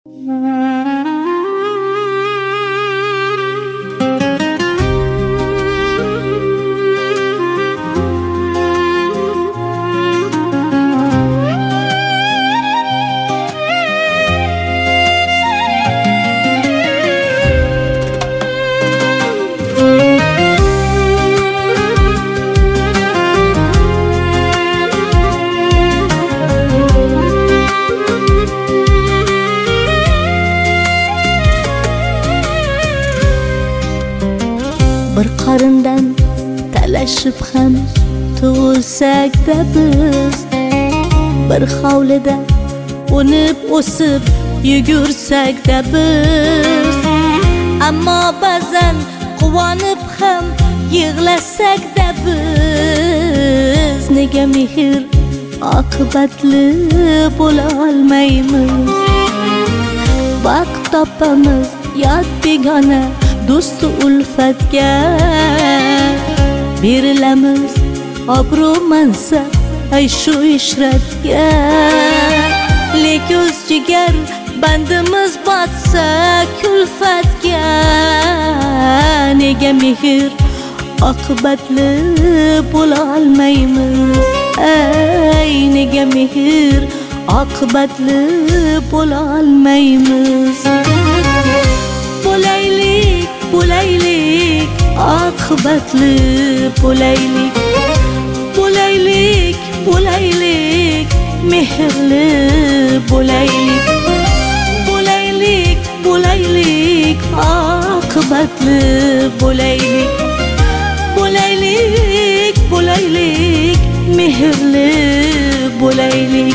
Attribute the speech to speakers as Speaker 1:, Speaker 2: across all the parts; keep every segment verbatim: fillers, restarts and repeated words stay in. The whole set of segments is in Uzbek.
Speaker 1: Bir qarindan talashib ham tug'ilsak-da biz, bir hovlida o'nib o'sib yugursak-da biz, ammo ba'zan quvonib ham yig'lasak-da biz, nega mehr oqibatli bo'la olmaymiz? Vaqt topamiz yot begona do'stu ulfatga, berilamiz obro' mansab ay shu ishratga. Lek o'z jigar bandimiz botsa kulfatga, nega mehr oqibatli bo'la olmaymiz? Ay, nega mehr oqibatli bo'la olmaymiz? Bo'laylik, bo'laylik, oqibatli bo'laylik, bo'laylik, bo'laylik, mehrli bo'laylik, bo'laylik, bo'laylik, oqibatli bo'laylik, bo'laylik, bo'laylik, mehrli bo'laylik.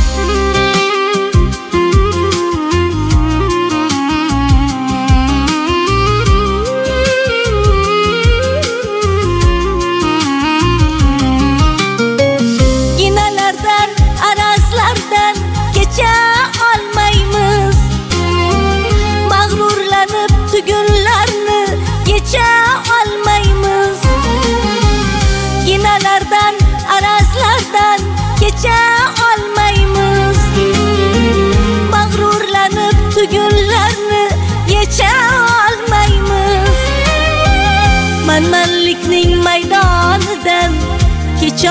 Speaker 1: Tugunlarni yecha olmaymiz, ginalardan, arazlardan kecha olmaymiz, mag'rurlanib tugunlarni yecha olmaymiz, manmanlikning maydonidan kecha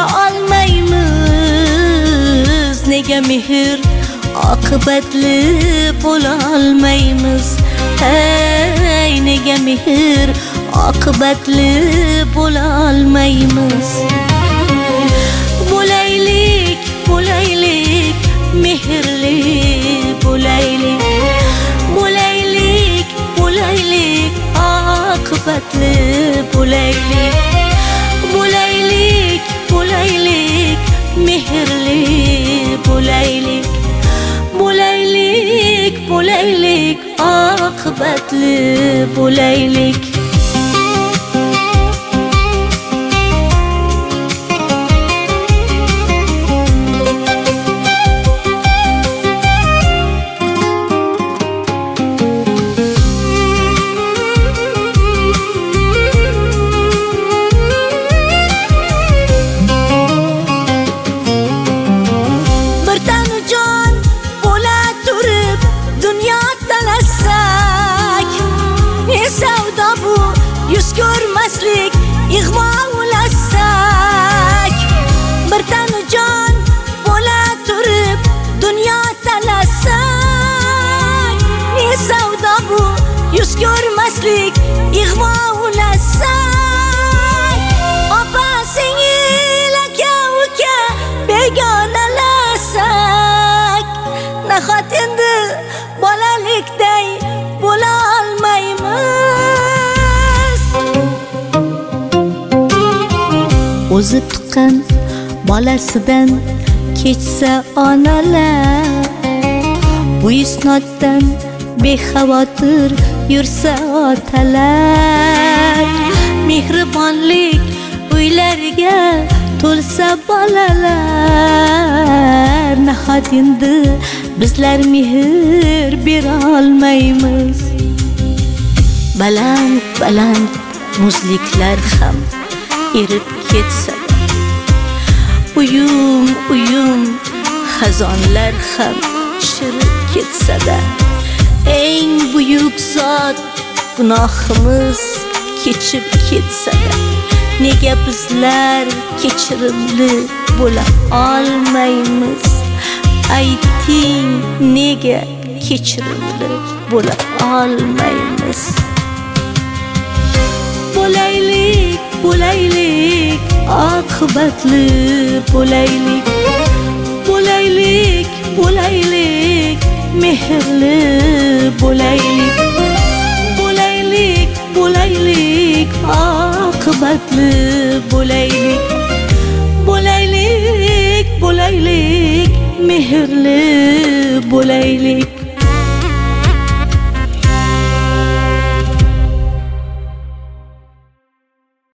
Speaker 1: olmaymiz, nega mehr oqibatli bo'la olmaymiz? Hey, nega mehr oqibatli bo'la olmaymiz? Bo'laylik, bo'laylik, mehrli bo'laylik, bo'laylik, bo'laylik, oqibatli bo'laylik, bo'laylik, bo'laylik, mehrli bo'laylik, bo'laylik, bo'laylik, oqibatli bo'laylik. Yuz ko'rmaslik ig'vo ulasak, bir tanu jon bo'la turib dunyo talasak, ne savdo bu? Yuz ko'rmaslik ig'vo ulasak, opa singil aka uka begonalasak, nahot endi bolalikday bo'la olmaymiz? O'zi tuqqan bolasidan kechsa onalar, bu isnoddan bexavotir yursa otalar, mehribonlik uylariga to'lsa bolalar, nahot endi bizlar mehr bera olmaymiz? Baland baland muzliklar ham erib ketsa, uyum uyum xazonlar ham chirib ketsa-da, büyük zat günahımız keçip ketsa-da, nega bizlar kechirimli bo'la olmaymiz? Ayting, nega kechirimli bo'la olmaymiz? Bo'laylik, bo'laylik, oqibatli bo'laylik. Bo'laylik, bo'laylik, mehrli bo'laylik. Bo'laylik, bo'laylik, oqibatli bo'laylik.